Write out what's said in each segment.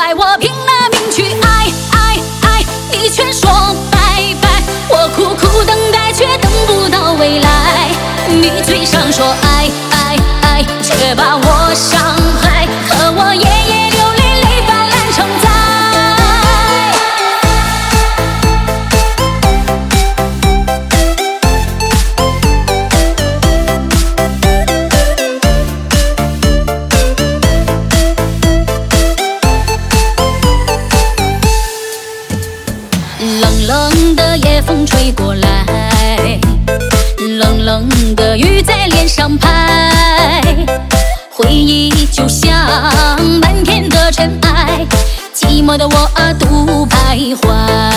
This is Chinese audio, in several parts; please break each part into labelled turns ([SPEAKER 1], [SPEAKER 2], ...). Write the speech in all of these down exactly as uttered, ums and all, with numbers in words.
[SPEAKER 1] 怪我拼了命去爱爱爱，你却说拜拜。我苦苦等待，却等不到未来。你嘴上说爱爱爱，却把我伤害。可我夜夜流泪，泪泛滥成灾。冷冷的夜风吹过来，冷冷的雨在脸上拍，回忆就像漫天的尘埃，寂寞的我啊独徘徊。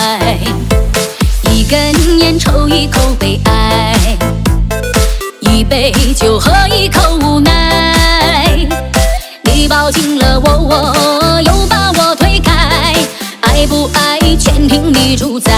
[SPEAKER 1] 一根烟抽一口悲哀，一杯酒喝一口无奈。你抱紧了我，我又把我推开，爱不爱全凭你主宰。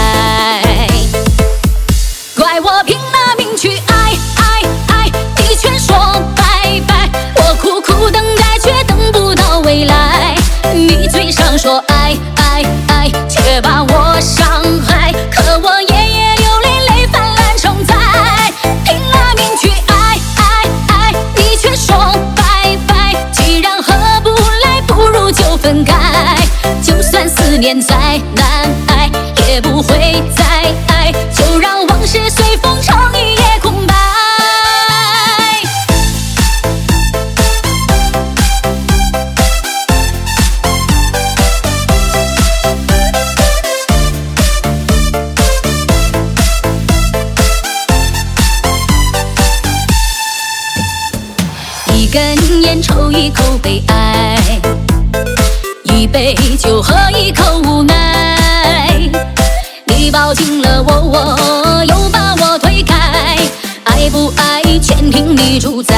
[SPEAKER 1] 怪我拼了命去爱爱爱，你却说拜拜。我苦苦等待，却等不到未来。你嘴上说爱爱爱，却把我伤害。可我夜夜流泪，泪泛滥成灾。拼了命去爱爱爱，你却说拜拜。既然合不来，不如就分开。就算思念再难挨，也不会再爱。就让往事随风成一夜空白。一根烟抽一口悲哀，一杯酒喝一口无奈。你抱紧了我，我又把我推开，爱不爱全凭你主宰。